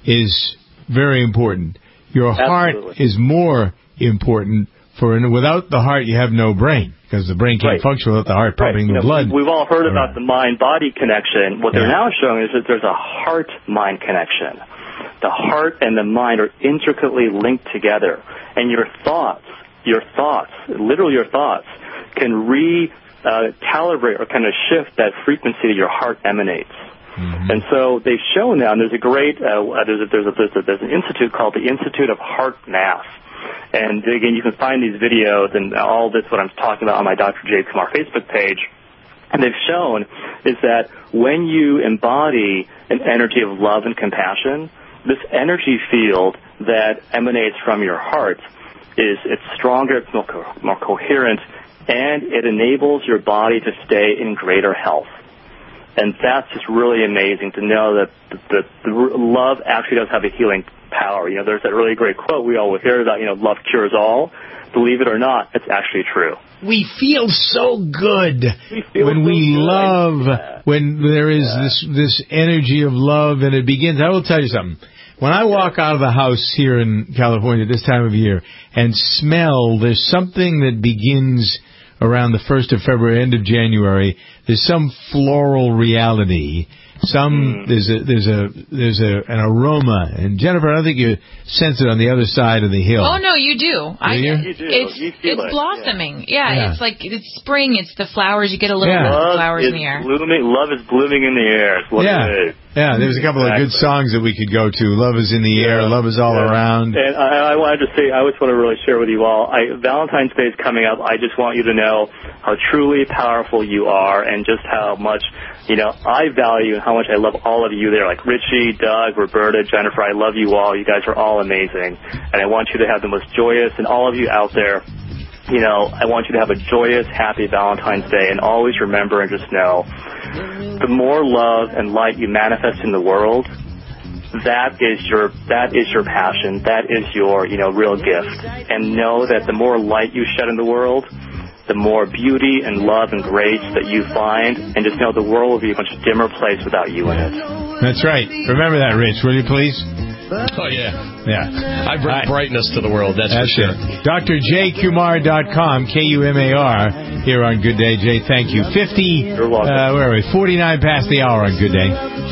is very important. Your heart Absolutely. is more important. For without the heart, you have no brain, because the brain can't Right. function without the heart pumping Right. the You know, blood. We've all heard about the mind-body connection. What they're Yeah. now showing is that there's a heart-mind connection. The heart and the mind are intricately linked together, and your thoughts, your thoughts, literally your thoughts, can re-calibrate uh, or kind of shift that frequency that your heart emanates. Mm-hmm. And so they've shown now, and there's a great, uh, there's, a, there's, a, there's, a, there's an institute called the Institute of Heart Math. And again, you can find these videos and all this, what I'm talking about, on my Doctor J. Kumar Facebook page. And they've shown is that when you embody an energy of love and compassion, this energy field that emanates from your heart is it's stronger, it's more, co- more coherent, and it enables your body to stay in greater health. And that's just really amazing to know that the, the, the love actually does have a healing power. You know, there's that really great quote we all hear about, you know, love cures all. Believe it or not, it's actually true. We feel so good we feel when so we good. love, Yeah. when there is Yeah. this this energy of love, and it begins. I will tell you something. When I walk out of the house here in California this time of year and smell, there's something that begins around the first of February, end of January. There's some floral reality. Some there's a there's a there's a an aroma, and Jennifer, I don't think you sense it on the other side of the hill. Oh no, you do. I you? You do. It's You feel it's it. blossoming. Yeah. Yeah. it's like it's spring. It's the flowers. You get a little Yeah. bit of the Love flowers is in the air. blooming. Love is blooming in the air. Is what Yeah. it is. Yeah, there's a couple of good Exactly. songs that we could go to. Love is in the air, Yeah. love is all Yeah. around. And I, I wanted to say, I just want to really share with you all, I, Valentine's Day is coming up. I just want you to know how truly powerful you are and just how much, you know, I value and how much I love all of you there, like Richie, Doug, Roberta, Jennifer. I love you all. You guys are all amazing. And I want you to have the most joyous, and all of you out there, you know, I want you to have a joyous, happy Valentine's Day, and always remember and just know, the more love and light you manifest in the world, that is your that is your passion, that is your, you know, real gift. And know that the more light you shed in the world, the more beauty and love and grace that you find, and just know the world will be a much dimmer place without you in it. That's right. Remember that, Rich, will you please? Oh, yeah. Yeah. I bring I- brightness to the world, that's, That's for sure. it. D R J Kumar dot com, K U M A R, here on Good Day, Jay. Thank you. fifty, You're welcome. uh, where are we? forty-nine past the hour on Good Day.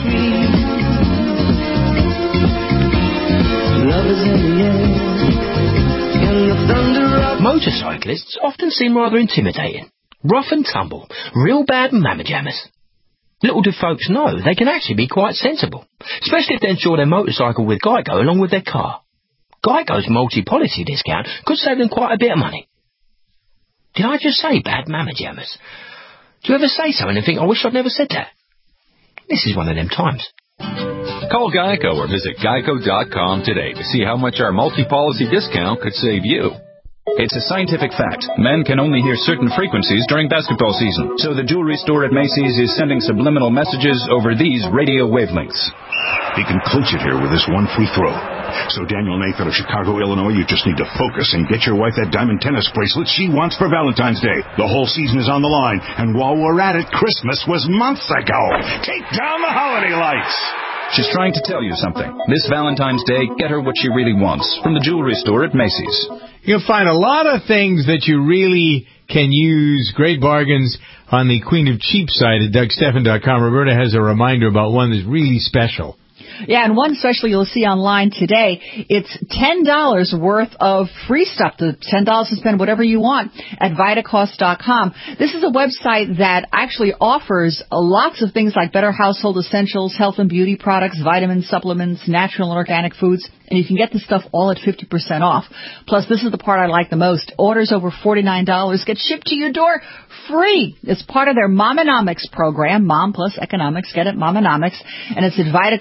Motorcyclists often seem rather intimidating. Rough and tumble, real bad mamma jammers. Little do folks know they can actually be quite sensible, especially if they insure their motorcycle with Geico along with their car. Geico's multi-policy discount could save them quite a bit of money. Did I just say bad mamma jammers? Do you ever say something and think, I wish I'd never said that? This is one of them times. Call Geico or visit geico dot com today to see how much our multi-policy discount could save you. It's a scientific fact. Men can only hear certain frequencies during basketball season. So the jewelry store at Macy's is sending subliminal messages over these radio wavelengths. He can clinch it here with this one free throw. So Daniel Nathan of Chicago, Illinois, you just need to focus and get your wife that diamond tennis bracelet she wants for Valentine's Day. The whole season is on the line. And while we're at it, Christmas was months ago. Take down the holiday lights. She's trying to tell you something. This Valentine's Day, get her what she really wants from the jewelry store at Macy's. You'll find a lot of things that you really can use. Great bargains on the Queen of Cheap site at Doug Stephan dot com. Roberta has a reminder about one that's really special. Yeah, and one special you'll see online today, it's ten dollars worth of free stuff, the ten dollars to spend whatever you want at Vitacost dot com. This is a website that actually offers lots of things like better household essentials, health and beauty products, vitamins, supplements, natural and organic foods, and you can get this stuff all at fifty percent off. Plus, this is the part I like the most. Orders over forty-nine dollars get shipped to your door free. It's part of their Momonomics program, Mom plus Economics, get it, Momonomics, and it's at Vitacost dot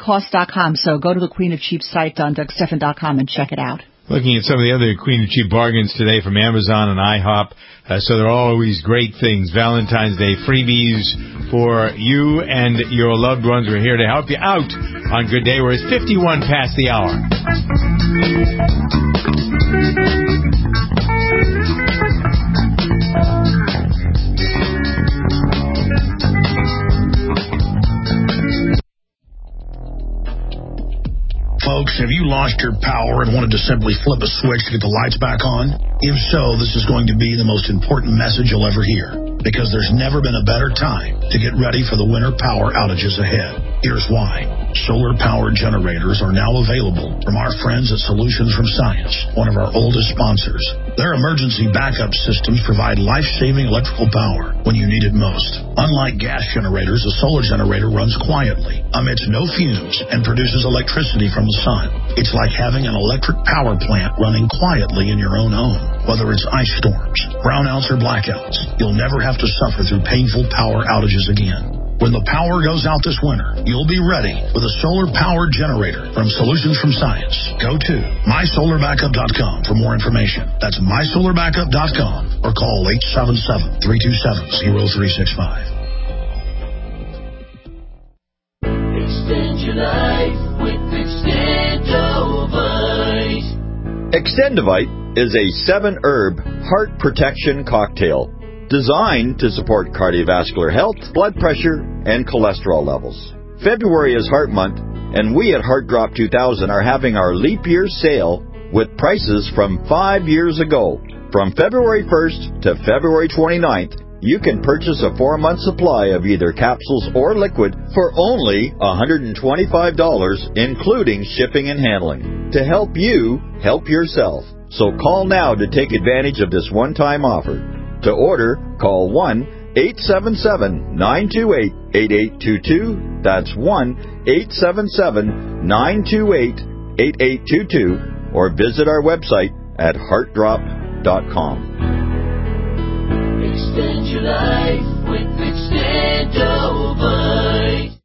dot com. So go to the Queen of Cheap site on Doug Stephan dot com and check it out. Looking at some of the other Queen of Cheap bargains today from Amazon and IHOP. Uh, so they're always great things. Valentine's Day freebies for you and your loved ones. We're here to help you out on Good Day, where it's fifty-one past the hour. Folks, have you lost your power and wanted to simply flip a switch to get the lights back on? If so, this is going to be the most important message you'll ever hear, because there's never been a better time to get ready for the winter power outages ahead. Here's why. Solar-powered generators are now available from our friends at Solutions from Science, one of our oldest sponsors. Their emergency backup systems provide life-saving electrical power when you need it most. Unlike gas generators, a solar generator runs quietly, emits no fumes, and produces electricity from the sun. It's like having an electric power plant running quietly in your own home. Whether it's ice storms, brownouts, or blackouts, you'll never have to suffer through painful power outages again. When the power goes out this winter, you'll be ready with a solar-powered generator from Solutions from Science. Go to my solar backup dot com for more information. That's my solar backup dot com or call eight seven seven, three two seven, zero three six five. Extend your life with Extendovite. Extendovite is a seven-herb heart protection cocktail designed to support cardiovascular health, blood pressure, and cholesterol levels. February is Heart Month, and we at Heart Drop two thousand are having our leap year sale with prices from five years ago. From February first to February twenty-ninth, you can purchase a four-month supply of either capsules or liquid for only one hundred twenty-five dollars, including shipping and handling, to help you help yourself. So call now to take advantage of this one-time offer. To order, call one eight seven seven, nine two eight, eight eight two two. That's one eight seven seven, nine two eight, eight eight two two. Or visit our website at heart drop dot com. Extend your life with Extendovite.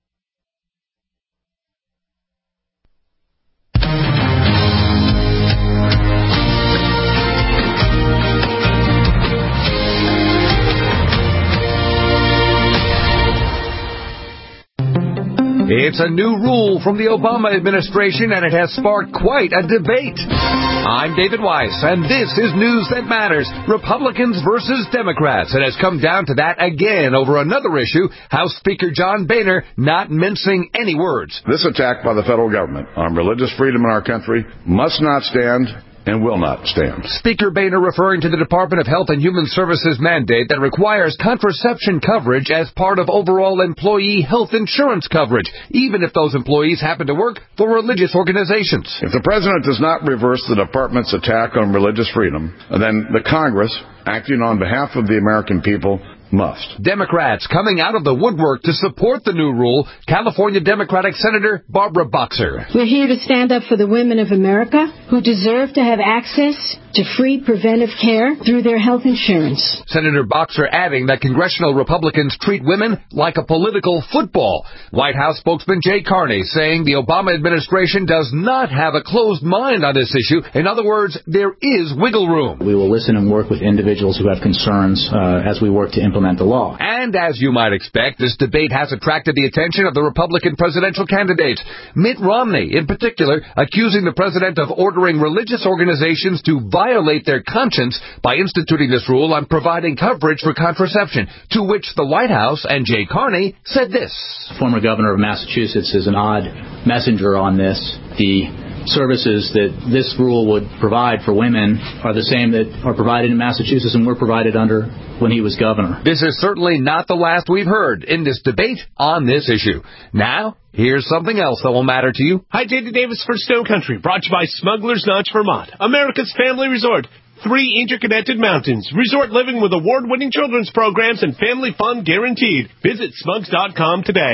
It's a new rule from the Obama administration, and it has sparked quite a debate. I'm David Weiss, and this is News That Matters, Republicans versus Democrats. It has come down to that again over another issue, House Speaker John Boehner not mincing any words. This attack by the federal government on religious freedom in our country must not stand and will not stand. Speaker Boehner referring to the Department of Health and Human Services mandate that requires contraception coverage as part of overall employee health insurance coverage, even if those employees happen to work for religious organizations. If the president does not reverse the department's attack on religious freedom, then the Congress, acting on behalf of the American people, must. Democrats coming out of the woodwork to support the new rule. California Democratic Senator Barbara Boxer. We're here to stand up for the women of America who deserve to have access to free preventive care through their health insurance. Senator Boxer adding that congressional Republicans treat women like a political football. White House spokesman Jay Carney saying the Obama administration does not have a closed mind on this issue. In other words, there is wiggle room. We will listen and work with individuals who have concerns uh, as we work to implement the law. And as you might expect, this debate has attracted the attention of the Republican presidential candidates. Mitt Romney, in particular, accusing the president of ordering religious organizations to violate their conscience by instituting this rule on providing coverage for contraception, to which the White House and Jay Carney said this. Former governor of Massachusetts is an odd messenger on this. The services that this rule would provide for women are the same that are provided in Massachusetts and were provided under when he was governor. This is certainly not the last we've heard in this debate on this issue. Now, here's something else that will matter to you. Hi, J D Davis for Stone Country, brought to you by Smuggler's Notch, Vermont, America's family resort. Three interconnected mountains, resort living with award-winning children's programs and family fun guaranteed. Visit smugs dot com today.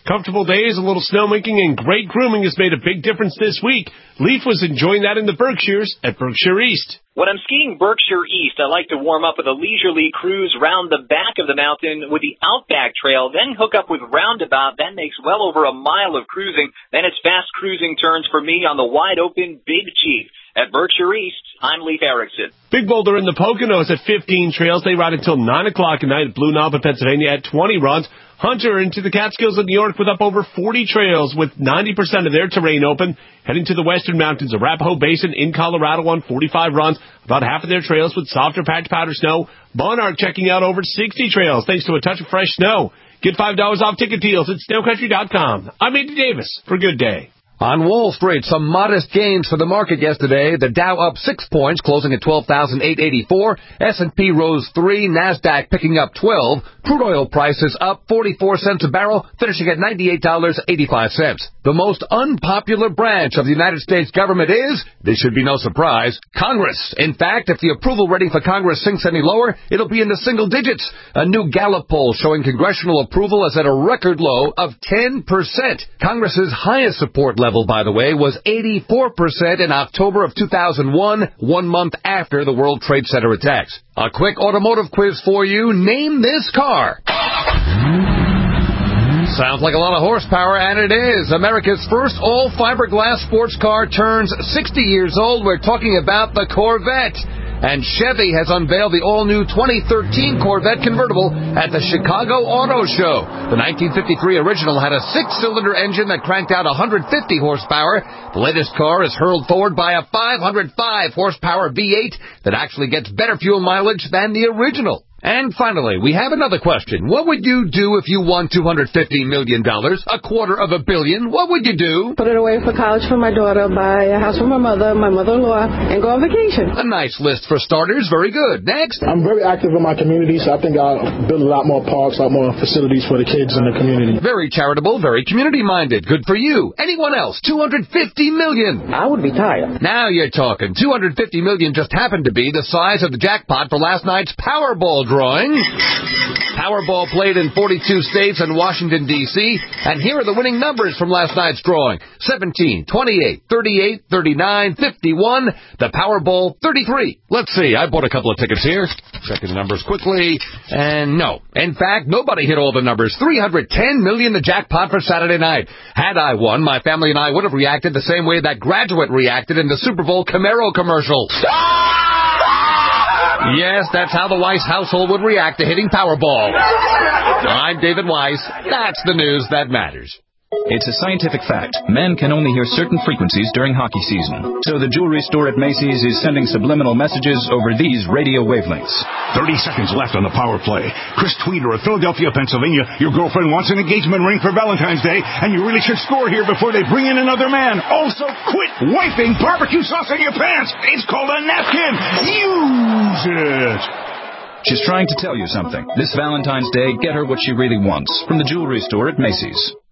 Comfortable days, a little snowmaking, and great grooming has made a big difference this week. Leaf was enjoying that in the Berkshires at Berkshire East. When I'm skiing Berkshire East, I like to warm up with a leisurely cruise round the back of the mountain with the Outback Trail, then hook up with Roundabout. That makes well over a mile of cruising. Then it's fast cruising turns for me on the wide-open Big Chief. At Berkshire East, I'm Leif Erickson. Big Boulder in the Poconos at fifteen trails. They ride until nine o'clock at night at Blue Knob in Pennsylvania at twenty rods. Hunter into the Catskills in New York with up over forty trails with ninety percent of their terrain open. Heading to the western mountains, Arapahoe Basin in Colorado on forty-five runs. About half of their trails with softer patch powder snow. Bonark checking out over sixty trails thanks to a touch of fresh snow. Get five dollars off ticket deals at snow country dot com. I'm Andy Davis for Good Day. On Wall Street, some modest gains for the market yesterday. The Dow up six points, closing at twelve thousand eight hundred eighty-four. S and P rose three, NASDAQ picking up twelve. Crude oil prices up forty-four cents a barrel, finishing at ninety-eight dollars and eighty-five cents. The most unpopular branch of the United States government is, this should be no surprise, Congress. In fact, if the approval rating for Congress sinks any lower, it'll be in the single digits. A new Gallup poll showing congressional approval is at a record low of ten percent. Congress's highest support level level, by the way, was eighty-four percent in October of two thousand one, one month after the World Trade Center attacks. A quick automotive quiz for you. Name this car. Sounds like a lot of horsepower, and it is. America's first all-fiberglass sports car turns sixty years old. We're talking about the Corvette. And Chevy has unveiled the all-new twenty thirteen Corvette convertible at the Chicago Auto Show. The nineteen fifty-three original had a six-cylinder engine that cranked out one hundred fifty horsepower. The latest car is hurled forward by a five hundred five horsepower V eight that actually gets better fuel mileage than the original. And finally, we have another question. What would you do if you won two hundred fifty million dollars, a quarter of a billion? What would you do? Put it away for college for my daughter, buy a house for my mother, my mother-in-law, and go on vacation. A nice list for starters. Very good. Next. I'm very active in my community, so I think I'll build a lot more parks, a lot more facilities for the kids in the community. Very charitable, very community-minded. Good for you. Anyone else? two hundred fifty million dollars. I would retire. Now you're talking. two hundred fifty million dollars just happened to be the size of the jackpot for last night's Powerball drawing. Powerball played in forty-two states and Washington, D C, and here are the winning numbers from last night's drawing. seventeen, twenty-eight, thirty-eight, thirty-nine, fifty-one, the Powerball thirty-three. Let's see, I bought a couple of tickets here. Checking the numbers quickly, and no. In fact, nobody hit all the numbers. three hundred ten million dollars the jackpot for Saturday night. Had I won, my family and I would have reacted the same way that Graduate reacted in the Super Bowl Camaro commercial. Yes, that's how the Weiss household would react to hitting Powerball. I'm David Weiss. That's the news that matters. It's a scientific fact. Men can only hear certain frequencies during hockey season. So the jewelry store at Macy's is sending subliminal messages over these radio wavelengths. thirty seconds left on the power play. Chris Tweeder of Philadelphia, Pennsylvania. Your girlfriend wants an engagement ring for Valentine's Day, and you really should score here before they bring in another man. Also, quit wiping barbecue sauce on your pants. It's called a napkin. Use it. She's trying to tell you something. This Valentine's Day, get her what she really wants from the jewelry store at Macy's.